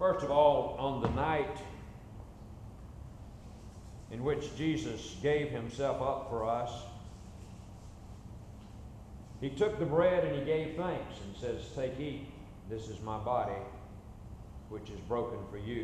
First of all, on the night in which Jesus gave himself up for us, he took the bread and he gave thanks and says, "Take, eat, this is my body, which is broken for you."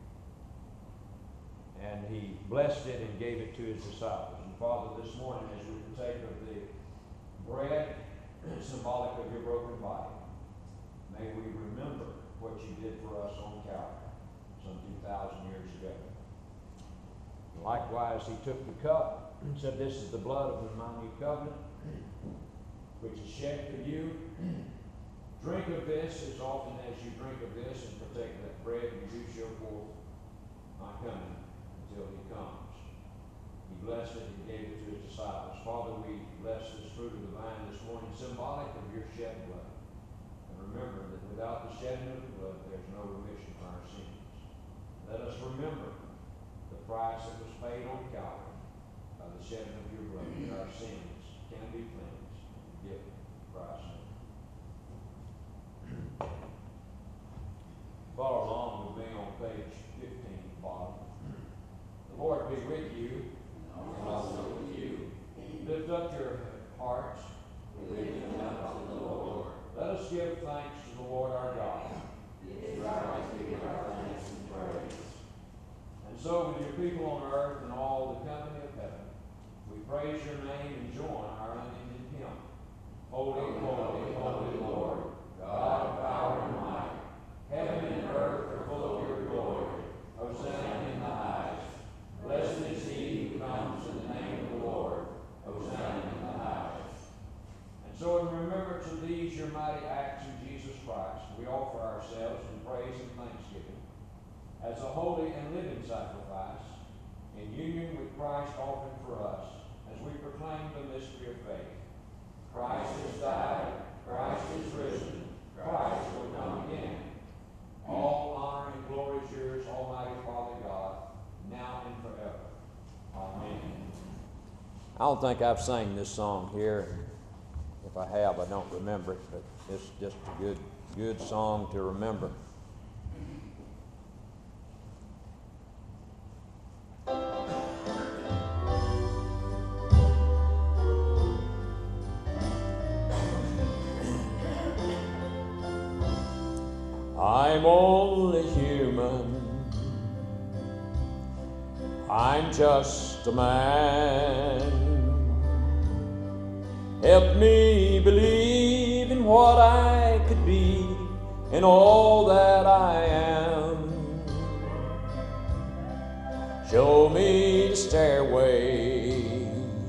And he blessed it and gave it to his disciples. And Father, this morning as we partake of the bread, symbolic of your broken body, may we remember what you did for us on Calvary some 2,000 years ago. Likewise, he took the cup and said, "This is the blood of my new covenant, which is shed for you. Drink of this as often as you drink of this, and partake of that bread, and you show forth my coming until he comes." He blessed it and gave it to his disciples. Father, we bless this fruit of the vine this morning, symbolic of your shed blood. And remember that without the shedding of the blood, there's no remission for our sins. Let us remember the price that was paid on Calvary by the shedding of your blood, that our sins can be cleansed and forgiven in Christ's name. Follow along with me on page 15, bottom. The Lord be with you. And also with you. Lift up your hearts. We lift them up to the Lord. Let us give thanks to the Lord our God. It is right to give our thanks and praise. And so with your people on earth and all the company of heaven, we praise your name and join our unending hymn. Holy, holy, holy Lord, God of power and might, heaven and earth are full of your glory. Hosanna in the highest. Blessed is he who comes in the name of the Lord. Hosanna in the highest. And so in remembrance of these your mighty acts in Jesus Christ, we offer ourselves in praise and thanksgiving as a holy and living sacrifice in union with Christ offered for us as we proclaim the mystery of faith. Christ has died, Christ is risen, Christ will come again. All honor and glory is yours, Almighty Father God, now and forever. Amen. I don't think I've sang this song here. If I have, I don't remember it, but it's just a good song to remember. I'm only human. I'm just a man. Help me believe in what I could be, in all that I am. Show me the stairway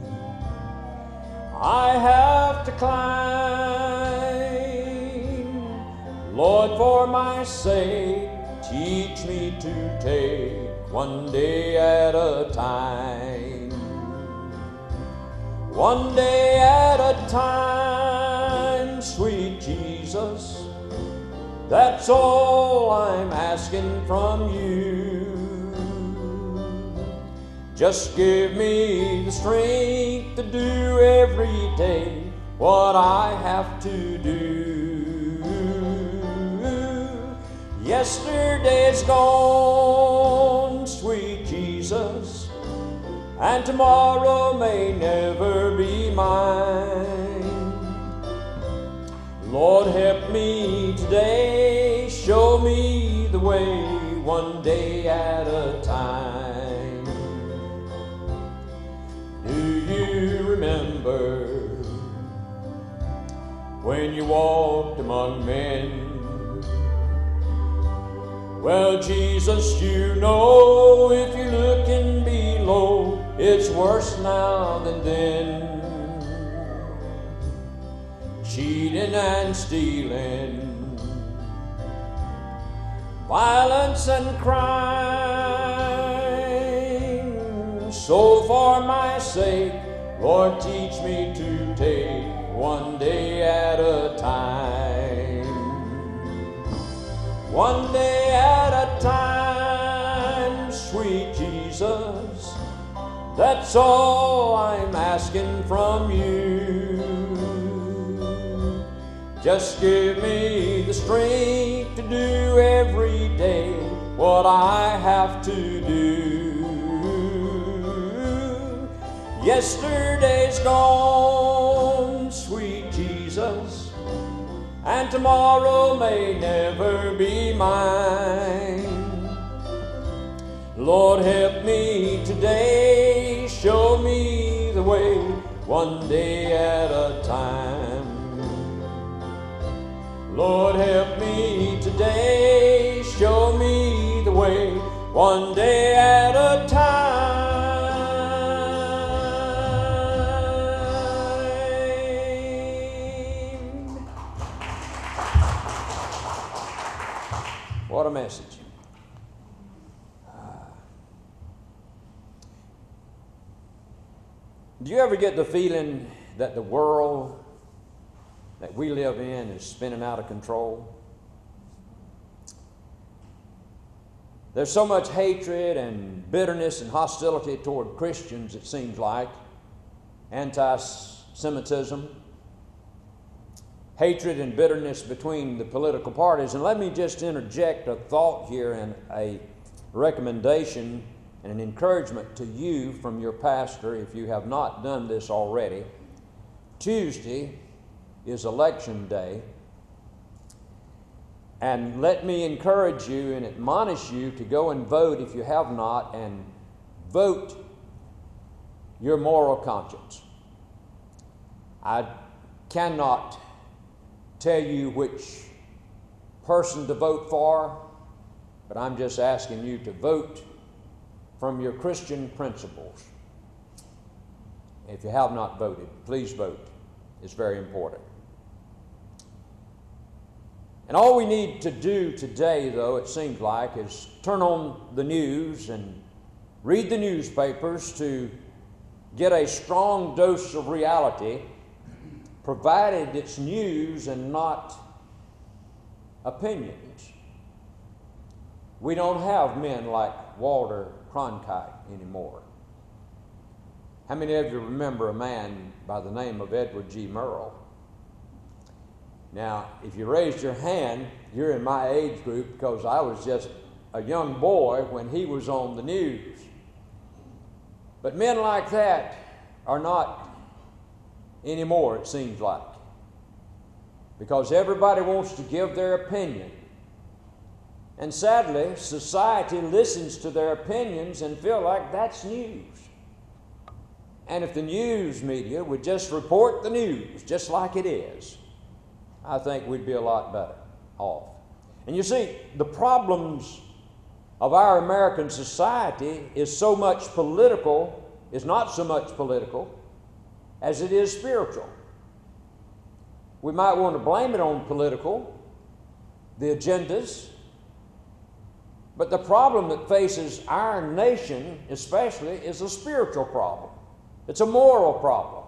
I have to climb. Lord, for my sake, teach me to take one day at a time. One day at a time, sweet Jesus, that's all I'm asking from you. Just give me the strength to do every day what I have to do. Yesterday's gone, sweet Jesus, and tomorrow may never be mine. Lord, help me today, show me the way, one day at a time. Do you remember when you walked among men? Well, Jesus, you know, if you're looking below, it's worse now than then. Cheating and stealing, violence and crime. So for my sake, Lord, teach me to take one day at a time. One day at a time, sweet Jesus, that's all I'm asking from you. Just give me the strength to do every day what I have to do. Yesterday's gone, sweet Jesus, and tomorrow may never be mine. Lord, help me today, show me the way, one day at a time. Lord, help me today, show me the way, one day at a time. What a message. Do you ever get the feeling that the world that we live in is spinning out of control? There's so much hatred and bitterness and hostility toward Christians, it seems like. Anti-Semitism, hatred and bitterness between the political parties. And let me just interject a thought here and a recommendation and an encouragement to you from your pastor, if you have not done this already. Tuesday is election day, and let me encourage you and admonish you to go and vote if you have not, and vote your moral conscience. I cannot tell you which person to vote for, but I'm just asking you to vote from your Christian principles. If you have not voted, please vote. It's very important. And all we need to do today, though, it seems like, is turn on the news and read the newspapers to get a strong dose of reality, provided it's news and not opinions. We don't have men like Walter Cronkite anymore. How many of you remember a man by the name of Edward G. Murrow? Now, if you raised your hand, you're in my age group, because I was just a young boy when he was on the news. But men like that are not anymore, it seems like, because everybody wants to give their opinion. And sadly, society listens to their opinions and feel like that's news. And if the news media would just report the news just like it is, I think we'd be a lot better off. And you see, the problems of our American society is not so much political as it is spiritual. We might want to blame it on political, the agendas, but the problem that faces our nation especially is a spiritual problem. It's a moral problem.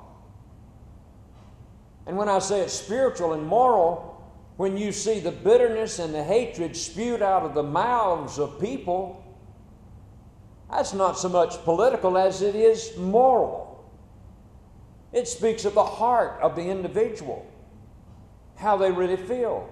And when I say it's spiritual and moral, when you see the bitterness and the hatred spewed out of the mouths of people, that's not so much political as it is moral. It speaks of the heart of the individual, how they really feel.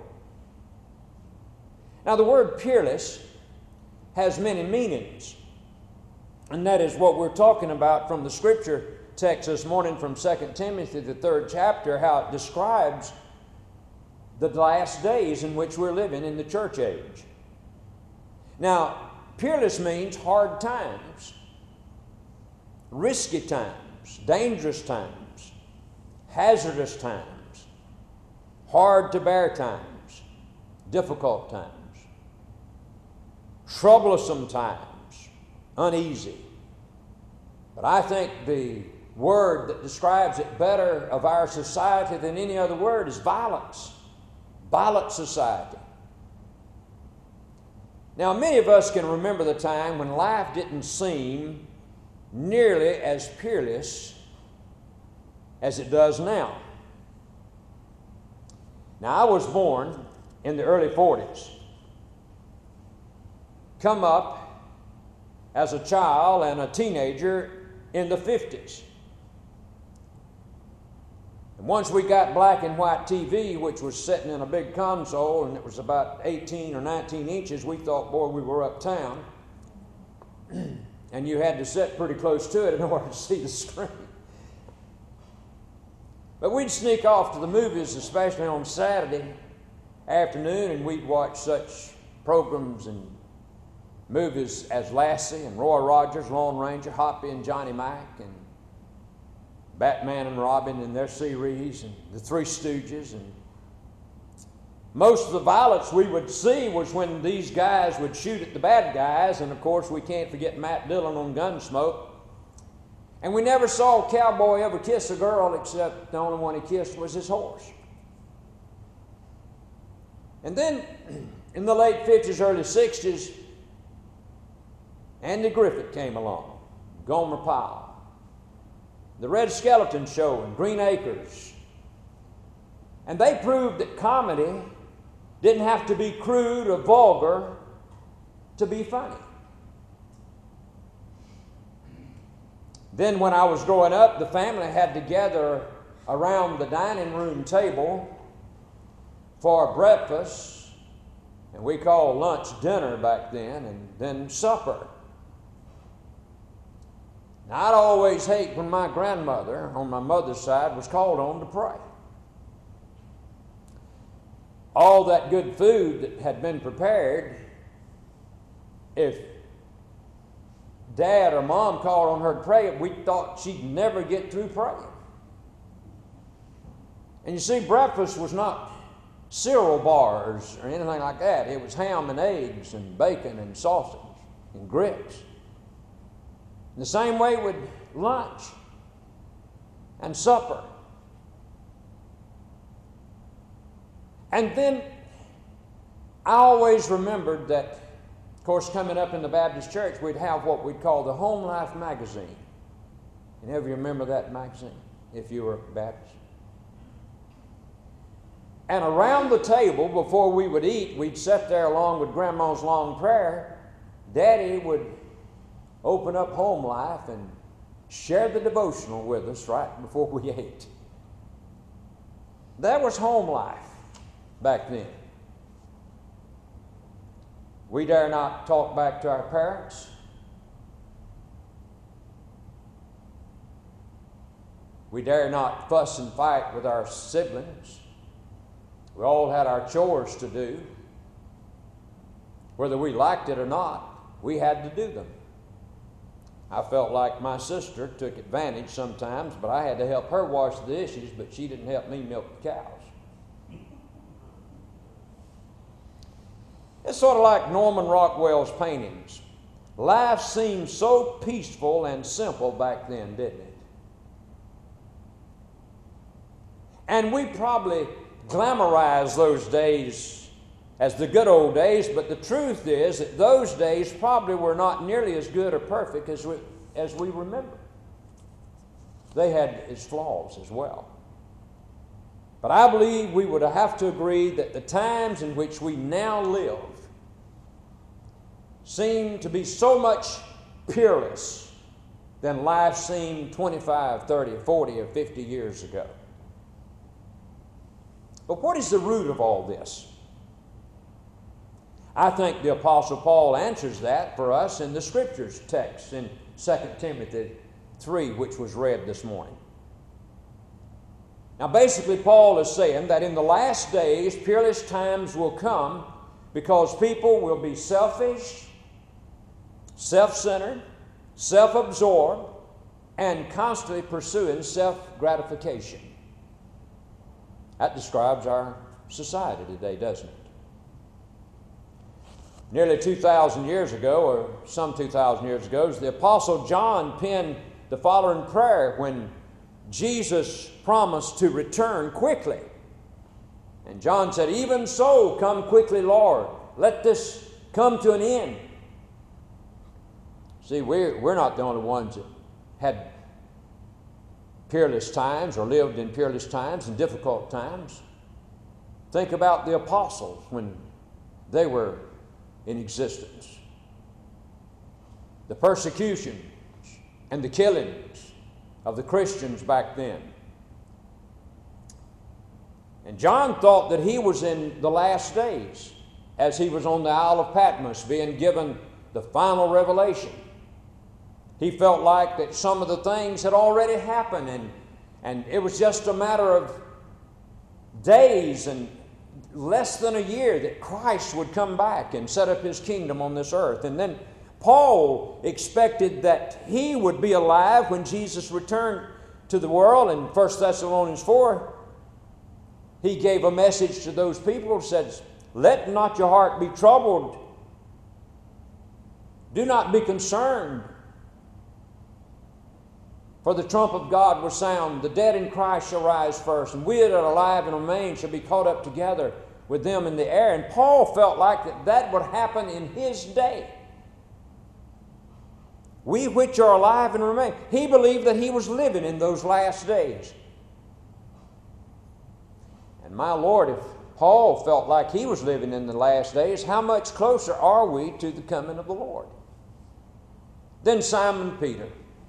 Now, the word peerless has many meanings, and that is what we're talking about from the scripture text this morning from 2 Timothy, the 3rd chapter, how it describes the last days in which we're living in the church age. Now, peerless means hard times, risky times, dangerous times, hazardous times, hard to bear times, difficult times, troublesome times, uneasy. But I think the word that describes it better of our society than any other word is violence. Violent society. Now, many of us can remember the time when life didn't seem nearly as peerless as it does now. Now, I was born in the early 40s. Come up as a child and a teenager in the 50s. And once we got black and white TV, which was sitting in a big console, and it was about 18 or 19 inches, we thought, boy, we were uptown. And you had to sit pretty close to it in order to see the screen. But we'd sneak off to the movies, especially on Saturday afternoon, and we'd watch such programs and movies as Lassie and Roy Rogers, Lone Ranger, Hoppy and Johnny Mac, and Batman and Robin and their series, and the Three Stooges. And most of the violence we would see was when these guys would shoot at the bad guys, and of course we can't forget Matt Dillon on Gunsmoke. And we never saw a cowboy ever kiss a girl, except the only one he kissed was his horse. And then in the late 50s, early 60s, Andy Griffith came along, Gomer Pyle, the Red Skeleton Show, and Green Acres. And they proved that comedy didn't have to be crude or vulgar to be funny. Then when I was growing up, the family had to gather around the dining room table for breakfast, and we called lunch dinner back then, and then supper. Now, I'd always hate when my grandmother, on my mother's side, was called on to pray. All that good food that had been prepared, if Dad or Mom called on her to pray, we thought she'd never get through praying. And you see, breakfast was not cereal bars or anything like that. It was ham and eggs and bacon and sausage and grits. The same way with lunch and supper. And then I always remembered that, of course, coming up in the Baptist church, we'd have what we'd call the Home Life magazine. Any of you remember that magazine, if you were Baptist? And around the table, before we would eat, we'd sit there along with Grandma's long prayer. Daddy would open up Home Life and share the devotional with us right before we ate. That was home life back then. We dare not talk back to our parents. We dare not fuss and fight with our siblings. We all had our chores to do. Whether we liked it or not, we had to do them. I felt like my sister took advantage sometimes, but I had to help her wash the dishes, but she didn't help me milk the cows. It's sort of like Norman Rockwell's paintings. Life seemed so peaceful and simple back then, didn't it? And we probably glamorize those days as the good old days, but the truth is that those days probably were not nearly as good or perfect as we remember. They had its flaws as well. But I believe we would have to agree that the times in which we now live seem to be so much peerless than life seemed 25, 30, 40, or 50 years ago. But what is the root of all this? I think the Apostle Paul answers that for us in the Scriptures text in 2 Timothy 3, which was read this morning. Now basically Paul is saying that in the last days, peerless times will come because people will be selfish, self-centered, self-absorbed, and constantly pursuing self-gratification. That describes our society today, doesn't it? Nearly 2,000 years ago, or some 2,000 years ago, the Apostle John penned the following prayer when Jesus promised to return quickly. And John said, "Even so, come quickly, Lord. Let this come to an end." See, we're not the only ones that had peerless times or lived in peerless times and difficult times. Think about the apostles when they were in existence. The persecutions and the killings of the Christians back then. And John thought that he was in the last days as he was on the Isle of Patmos being given the final revelation. He felt like that some of the things had already happened and it was just a matter of days and less than a year that Christ would come back and set up his kingdom on this earth. And then Paul expected that he would be alive when Jesus returned to the world. In 1 Thessalonians 4, he gave a message to those people that says, "Let not your heart be troubled. Do not be concerned. For the trump of God will sound, the dead in Christ shall rise first, and we that are alive and remain shall be caught up together with them in the air." And Paul felt like that would happen in his day. We which are alive and remain. He believed that he was living in those last days. And my Lord, if Paul felt like he was living in the last days, how much closer are we to the coming of the Lord? Then Simon Peter.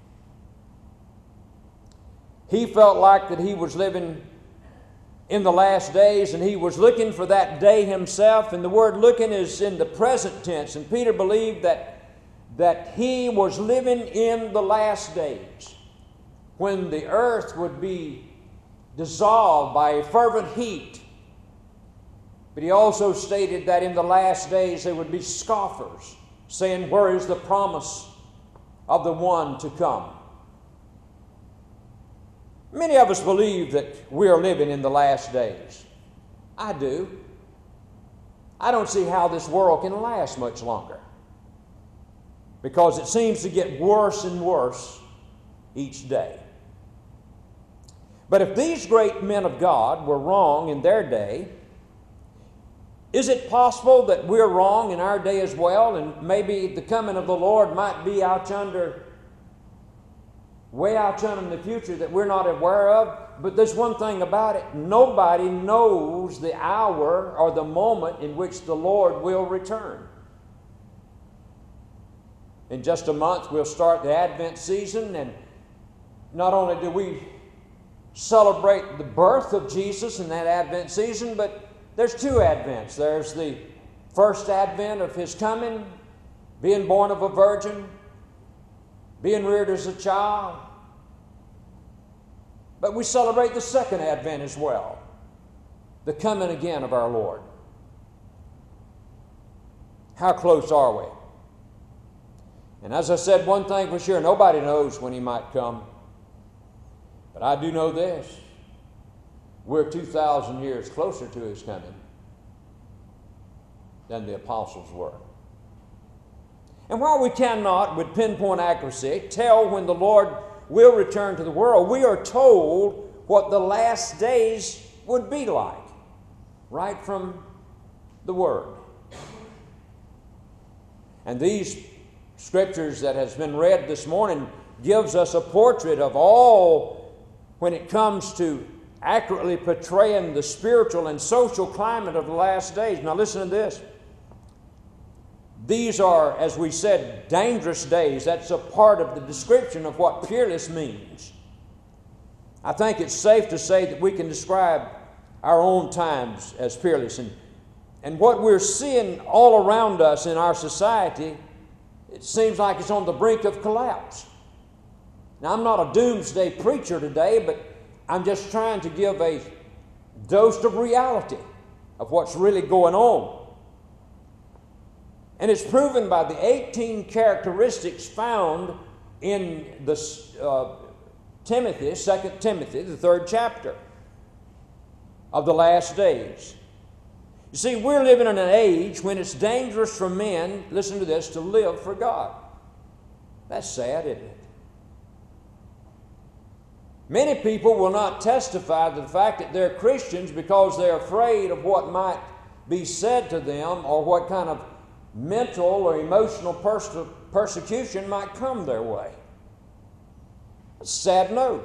He felt like that he was living in the last days, and he was looking for that day himself. And the word looking is in the present tense. And Peter believed that he was living in the last days, when the earth would be dissolved by a fervent heat. But he also stated that in the last days there would be scoffers, saying, "Where is the promise of the one to come?" Many of us believe that we are living in the last days. I do. I don't see how this world can last much longer, because it seems to get worse and worse each day. But if these great men of God were wrong in their day, is it possible that we're wrong in our day as well, and maybe the coming of the Lord might be way out yonder in the future that we're not aware of? But there's one thing about it: nobody knows the hour or the moment in which the Lord will return. In just a month, we'll start the Advent season, and not only do we celebrate the birth of Jesus in that Advent season, but there's two Advents. There's the first Advent of his coming, being born of a virgin, being reared as a child. But we celebrate the second Advent as well, the coming again of our Lord. How close are we? And as I said, one thing for sure, nobody knows when he might come. But I do know this: we're 2,000 years closer to his coming than the apostles were. And while we cannot, with pinpoint accuracy, tell when the Lord will return to the world, we are told what the last days would be like, right from the Word. And these scriptures that has been read this morning gives us a portrait of all, when it comes to accurately portraying the spiritual and social climate of the last days. Now listen to this. These are, as we said, dangerous days. That's a part of the description of what peerless means. I think it's safe to say that we can describe our own times as peerless. And what we're seeing all around us in our society, it seems like it's on the brink of collapse. Now, I'm not a doomsday preacher today, but I'm just trying to give a dose of reality of what's really going on. And it's proven by the 18 characteristics found in the Timothy, 2 Timothy, the 3rd chapter of the last days. You see, we're living in an age when it's dangerous for men, listen to this, to live for God. That's sad, isn't it? Many people will not testify to the fact that they're Christians because they're afraid of what might be said to them or what kind of mental or emotional persecution might come their way. It's a sad note.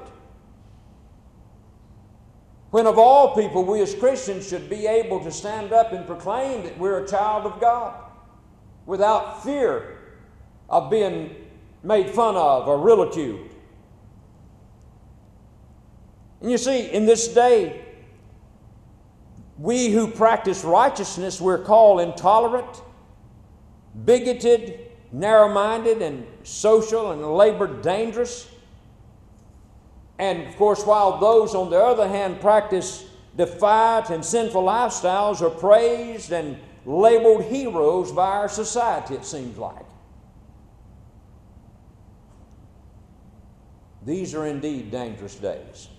When of all people, we as Christians should be able to stand up and proclaim that we're a child of God without fear of being made fun of or ridiculed. And you see, in this day, We who practice righteousness, we're called intolerant, bigoted, narrow-minded, and social and labored dangerous. And of course, while those on the other hand practice defiant and sinful lifestyles are praised and labeled heroes by our society, it seems like. These are indeed dangerous days.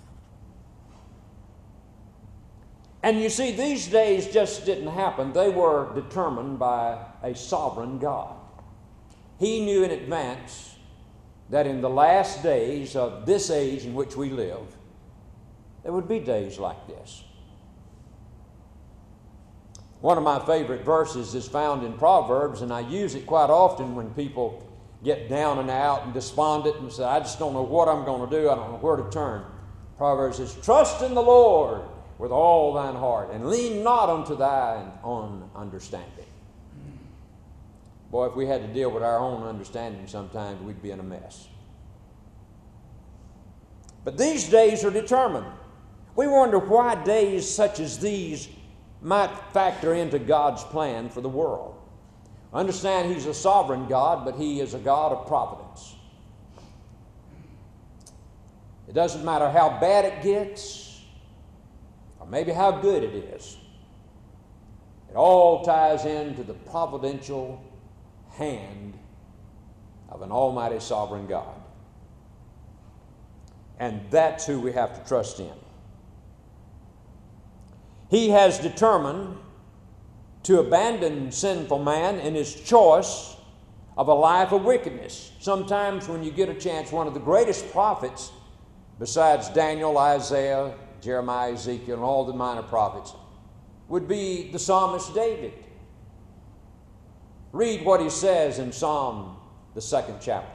And you see, these days just didn't happen. They were determined by a sovereign God. He knew in advance that in the last days of this age in which we live, there would be days like this. One of my favorite verses is found in Proverbs, and I use it quite often when people get down and out and despondent and say, I just don't know what I'm going to do. I don't know where to turn. Proverbs says, trust in the Lord with all thine heart, and lean not unto thine own understanding. Boy, if we had to deal with our own understanding sometimes, we'd be in a mess. But these days are determined. We wonder why days such as these might factor into God's plan for the world. Understand He's a sovereign God, but He is a God of providence. It doesn't matter how bad it gets, or maybe how good it is. It all ties into the providential hand of an almighty sovereign God. And that's who we have to trust in. He has determined to abandon sinful man in his choice of a life of wickedness. Sometimes when you get a chance, one of the greatest prophets, besides Daniel, Isaiah, Jeremiah, Ezekiel, and all the minor prophets, would be the psalmist David. Read what he says in Psalm, the 2nd chapter.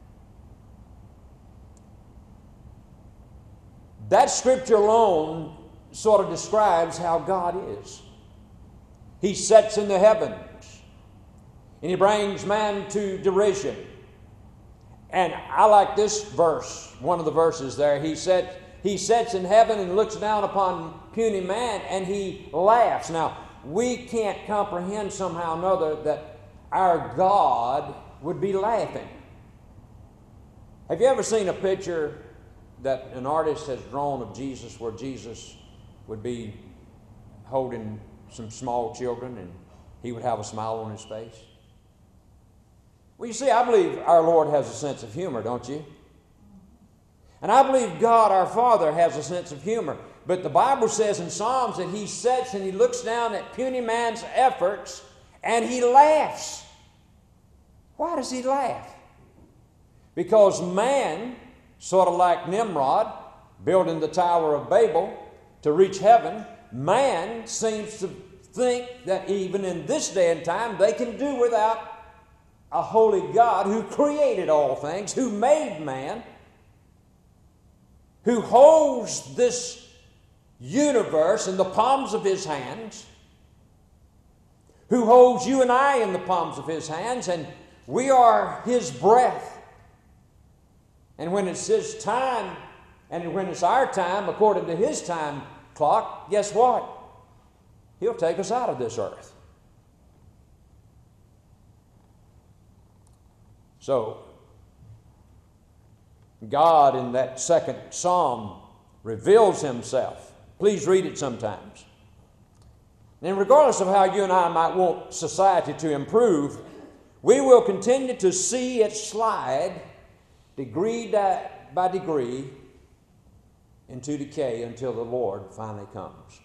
That scripture alone sort of describes how God is. He sits in the heavens, and He brings man to derision. And I like this verse, one of the verses there. He sits in heaven and looks down upon puny man, and He laughs. Now, we can't comprehend somehow or another that our God would be laughing. Have you ever seen a picture that an artist has drawn of Jesus where Jesus would be holding some small children and He would have a smile on His face? Well, you see, I believe our Lord has a sense of humor, don't you? And I believe God, our Father, has a sense of humor. But the Bible says in Psalms that He sits and He looks down at puny man's efforts and He laughs. Why does He laugh? Because man, sort of like Nimrod, building the Tower of Babel to reach heaven, man seems to think that even in this day and time they can do without a holy God who created all things, who made man, who holds this universe in the palms of His hands, who holds you and I in the palms of His hands, and we are His breath. And when it's His time, and when it's our time, according to His time clock, guess what? He'll take us out of this earth. So, God in that 2nd Psalm reveals Himself. Please read it sometimes. And regardless of how you and I might want society to improve, we will continue to see it slide degree by degree into decay until the Lord finally comes.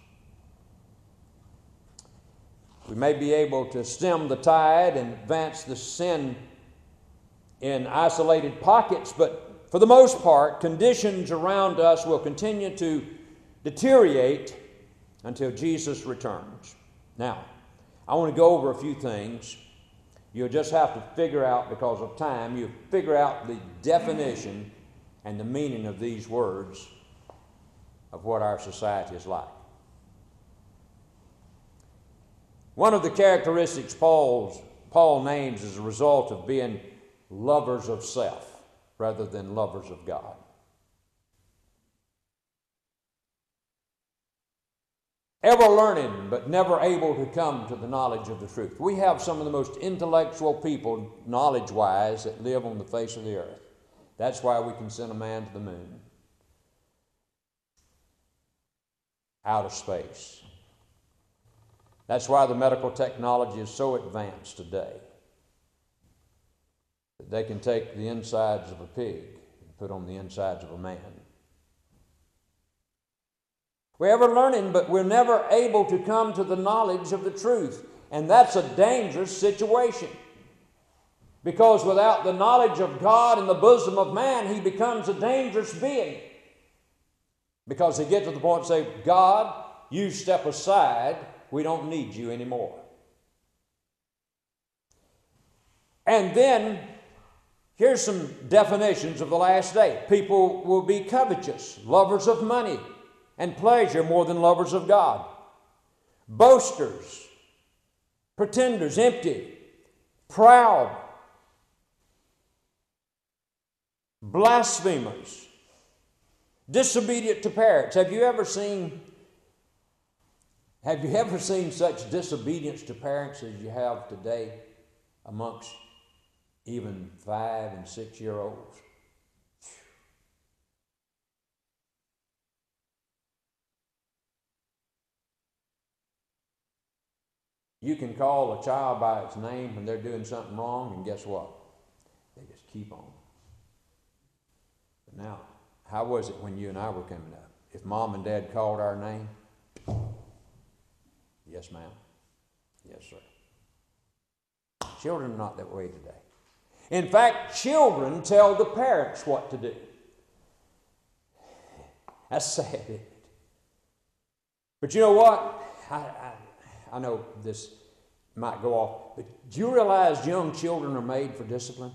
We may be able to stem the tide and advance the sin in isolated pockets, but for the most part, conditions around us will continue to deteriorate until Jesus returns. Now, I want to go over a few things. You'll just have to figure out, because of time, you figure out the definition and the meaning of these words of what our society is like. One of the characteristics Paul names as a result of being lovers of self rather than lovers of God. ever learning but never able to come to the knowledge of the truth. We have some of the most intellectual people, knowledge-wise, that live on the face of the earth. That's why we can send a man to the moon. Outer space. That's why the medical technology is so advanced today that they can take the insides of a pig and put on the insides of a man. We're ever learning, but we're never able to come to the knowledge of the truth. And that's a dangerous situation. Because without the knowledge of God in the bosom of man, he becomes a dangerous being. Because he gets to the point and say, God, you step aside, we don't need you anymore. And then, here's some definitions of the last day. People will be covetous, lovers of money and pleasure more than lovers of God. Boasters, pretenders, empty, proud, blasphemers, disobedient to parents. Have you ever seen such disobedience to parents as you have today amongst even 5- and 6-year-olds? You can call a child by its name when they're doing something wrong, and guess what? They just keep on. But now, how was it when you and I were coming up? If Mom and Dad called our name, yes, ma'am. Yes, sir. Children are not that way today. In fact, children tell the parents what to do. That's sad, isn't it? But you know what? I know this might go off, but do you realize young children are made for discipline?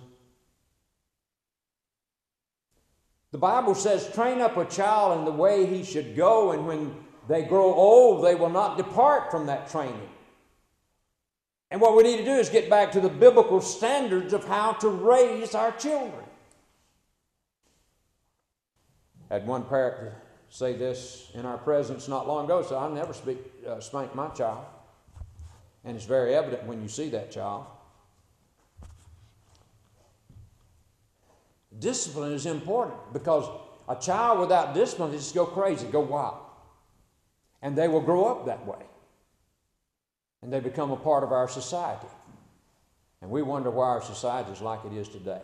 The Bible says, train up a child in the way he should go, and when they grow old, they will not depart from that training. And what we need to do is get back to the biblical standards of how to raise our children. I had one parent say this in our presence not long ago, so I never spank my child. And it's very evident when you see that child. Discipline is important because a child without discipline will just go crazy, go wild. And they will grow up that way. And they become a part of our society. And we wonder why our society is like it is today.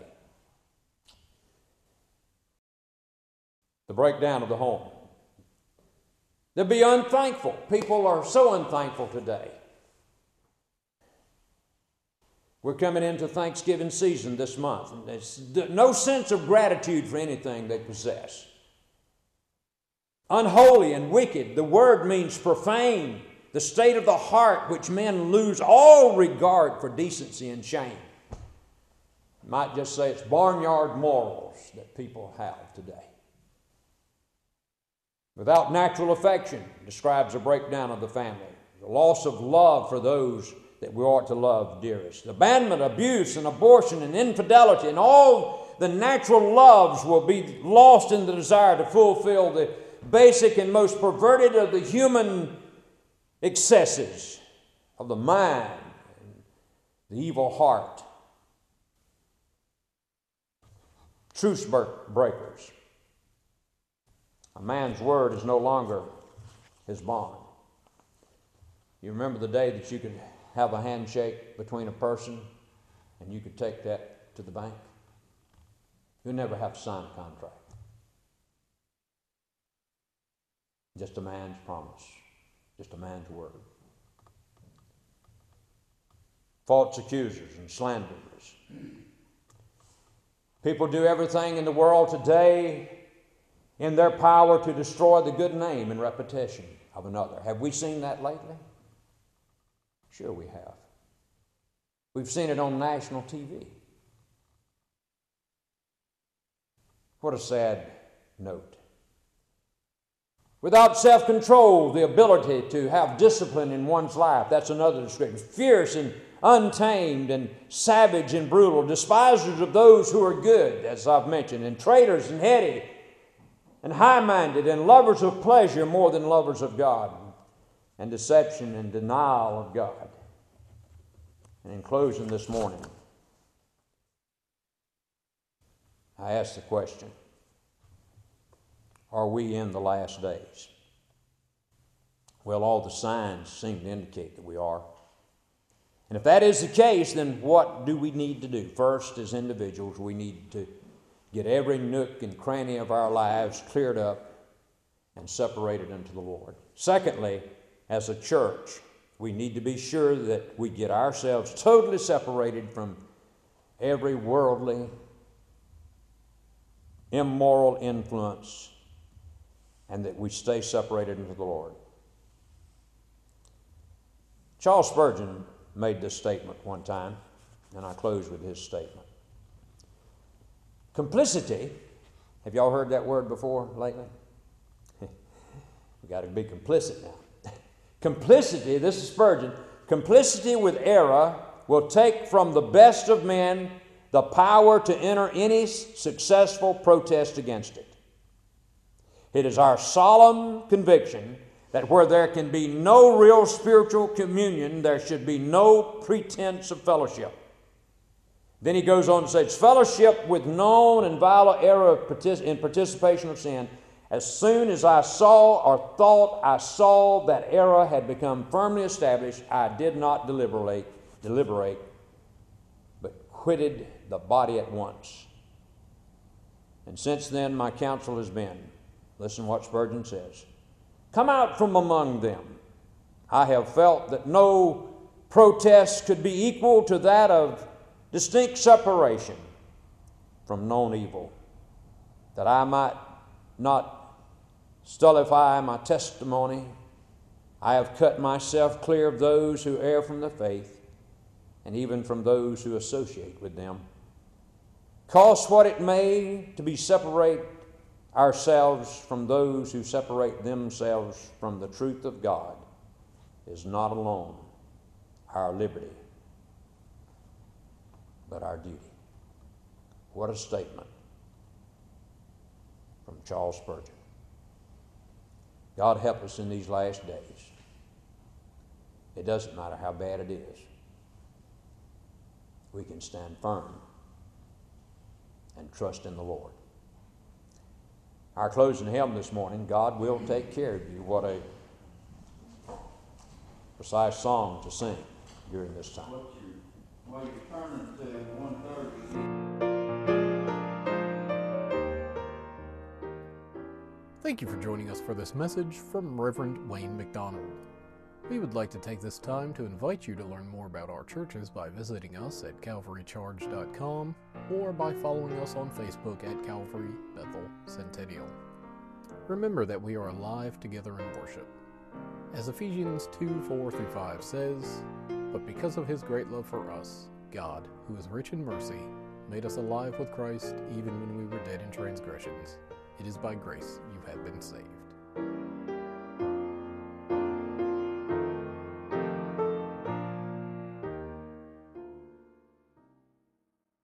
The breakdown of the home. They'll be unthankful. People are so unthankful today. We're coming into Thanksgiving season this month, and there's no sense of gratitude for anything they possess. Unholy and wicked, the word means profane, the state of the heart which men lose all regard for decency and shame. You might just say it's barnyard morals that people have today. Without natural affection describes a breakdown of the family, the loss of love for those that we ought to love dearest. Abandonment, abuse, and abortion, and infidelity, and all the natural loves will be lost in the desire to fulfill the basic and most perverted of the human excesses of the mind and the evil heart. Truce breakers. A man's word is no longer his bond. You remember the day that you could have a handshake between a person and you could take that to the bank? You'll never have to sign a contract. Just a man's promise. Just a man's word. False accusers and slanderers. People do everything in the world today in their power to destroy the good name and reputation of another. Have we seen that lately? Sure we have. We've seen it on national TV. What a sad note. Without self-control, the ability to have discipline in one's life, that's another description. Fierce and untamed and savage and brutal, despisers of those who are good, as I've mentioned, and traitors and heady and high-minded and lovers of pleasure more than lovers of God. and deception and denial of God. And in closing this morning, I ask the question, are we in the last days? Well, all the signs seem to indicate that we are. And if that is the case, then what do we need to do? First, as individuals, we need to get every nook and cranny of our lives cleared up and separated unto the Lord. Secondly, as a church, we need to be sure that we get ourselves totally separated from every worldly, immoral influence, and that we stay separated unto the Lord. Charles Spurgeon made this statement one time, and I close with his statement. Complicity, have y'all heard that word before lately? We've got to be complicit now. Complicity, this is Spurgeon, complicity with error will take from the best of men the power to enter any successful protest against it. It is our solemn conviction that where there can be no real spiritual communion, there should be no pretense of fellowship. Then he goes on to say, it's fellowship with known and vile error in participation of sin. As soon as I saw or thought I saw that error had become firmly established, I did not deliberate, but quitted the body at once. And since then my counsel has been, listen what Spurgeon says, come out from among them. I have felt that no protest could be equal to that of distinct separation from known evil, that I might not stultify my testimony. I have cut myself clear of those who err from the faith, and even from those who associate with them. Cost what it may to be separate ourselves from those who separate themselves from the truth of God is not alone our liberty, but our duty. What a statement from Charles Spurgeon. God help us in these last days. It doesn't matter how bad it is. We can stand firm and trust in the Lord. Our closing hymn this morning, God Will Take Care of You. What a precise song to sing during this time. While you're turning to 130. Thank you for joining us for this message from Reverend Wayne McDonald. We would like to take this time to invite you to learn more about our churches by visiting us at calvarycharge.com or by following us on Facebook at Calvary Bethel Centennial. Remember that we are alive together in worship. As Ephesians 2:4-5 says, but because of his great love for us, God, who is rich in mercy, made us alive with Christ even when we were dead in transgressions. It is by grace you have been saved.